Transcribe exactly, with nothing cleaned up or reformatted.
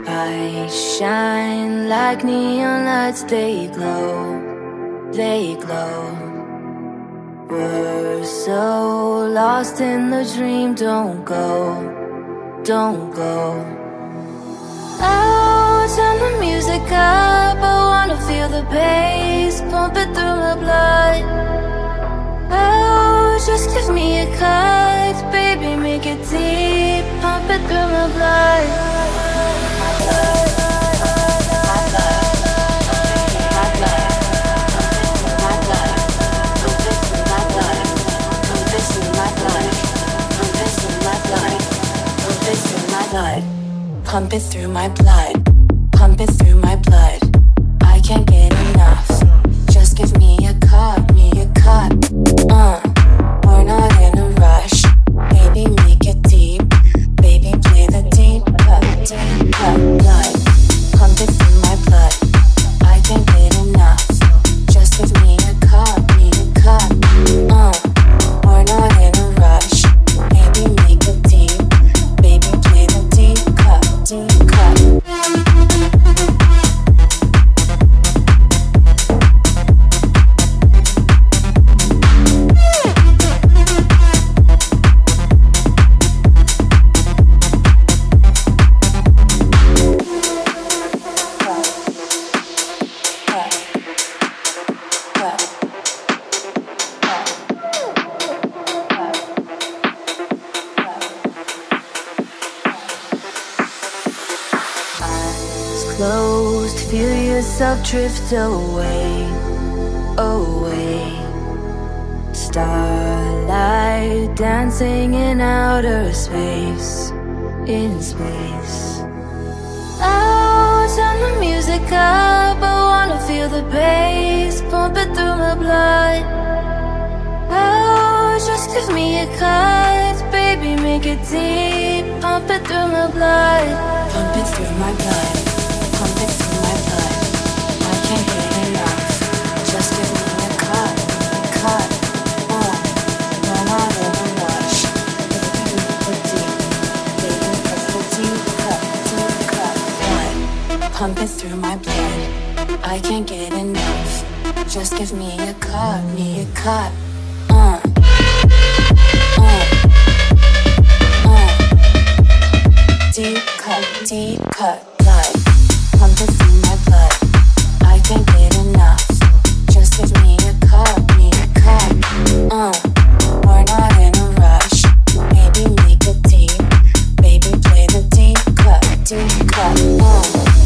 I shine like neon lights, they glow, they glow. We're so lost in the dream, don't go, don't go. Oh, turn the music up, I wanna feel the bass pumping through my blood. Oh, just give me a cut, baby, make it deep, pump it through my blood. My blood, my blood, my blood, my blood, pump it through my blood, pump it through my blood, pump it through my blood, pump it through my blood, pump it through my blood, pump it through my blood. I can't get enough. Just give me a cut, me a cut. Uh, we're not in a rush. Baby, make it deep. Baby, play the deep cut, deep cut. Blood, pump it through my blood. I can't get enough. Just give me a cut, me a cut. Uh, we're not in a rush. Baby, make it deep. Baby, play the deep cut, deep cut. Closed, feel yourself drift away, away. Starlight dancing in outer space, in space. Oh, turn the music up, I wanna feel the bass pumping through my blood. Oh, just give me a cut, baby, make it deep, pump it through my blood, pump it through my blood. Pump it through my blood. I can't get enough. Just give me a cut, a cut. Uh, we're not in a rush. Baby, put deep. Baby, press the deep cut, deep cut. Blood, pump it through my blood. I can't get enough. Just give me a cut, me a cut. Uh, uh, uh. Deep cut, deep cut. Blood. Pump it through my blood. I can't get enough. Just give me a cut, me a cut. Uh, we're not in a rush. Baby, make it deep. Baby, play the deep cut, deep cut. Uh.